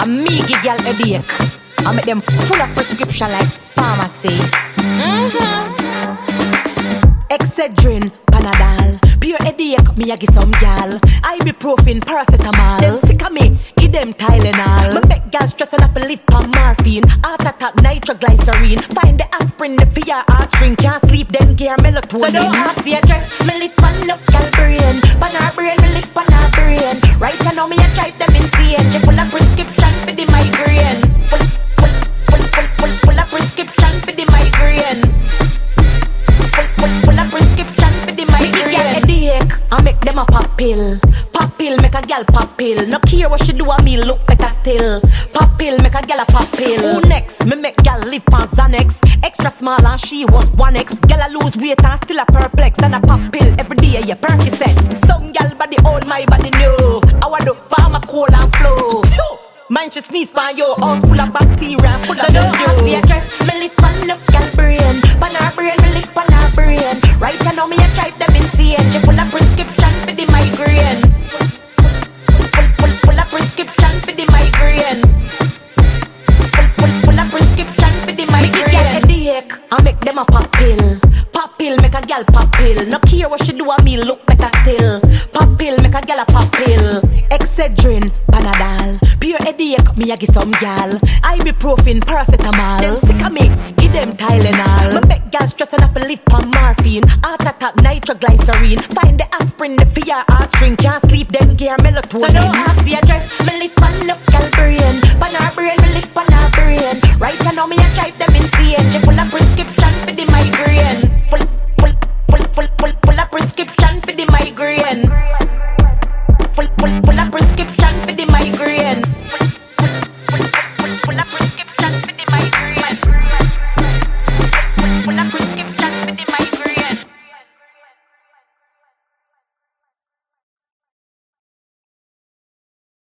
A me give y'all headache. I make them full of prescription like pharmacy. Excedrin, Panadol. Pure headache, me a give some gal. Ibuprofen, paracetamol. Them sick of me, give them Tylenol. Me make gal stress enough to live on morphine. Heart attack, nitroglycerine. Find the aspirin, the fear heartstring. Can't sleep, then gear melatonin. So don't ask the address, me live on enough gal brain. Pan her brain, me live on her brain. Right now me a drive them insane. She full of prescription for the migraine. Full of prescription for the migraine. Full of prescription for the migraine. Me give headache, I make them a pop pill. Pop pill make a gal pop pill. No care what she do, a me look better still. Pop pill make a gal a pop pill. Who next? Me make gal live on Xanax. Extra small and she was 1X. Gal a lose weight and still a perplex. And a pop pill every day, yeah, Percocet. Some gal body old, my body new. I want to farm a cold and flow. Man, she sneeze by your house full of bacteria. So don't ask the address. Me live on enough gal brain. Pan her brain, me live on her brain. Right now me a drive them insane. She full of prescription for the migraine. Full of prescription for the migraine. Full of prescription for the migraine. Me give gal headache, I make them a pop pill. Pop pill make a gal pop pill. No care what she do, a me look better still. Pop pill make a gal a pop pill. Excedrin, Panadol. Pure headache, me a give some gal. Ibuprofen, paracetamol. Them sick of me, give them Tylenol. Me make gal stress enough to live on morphine. Heart attack, nitroglycerine. Find the aspirin, the fear heartstring. Can't sleep, then gear melatonin. So don't ask the address. Me live on enough gal brain. Pan her brain, me live on her brain. Right now me a drive them insane. She full of prescription for the migraine. Full of prescription for the migraine. Full of prescription for the migraine.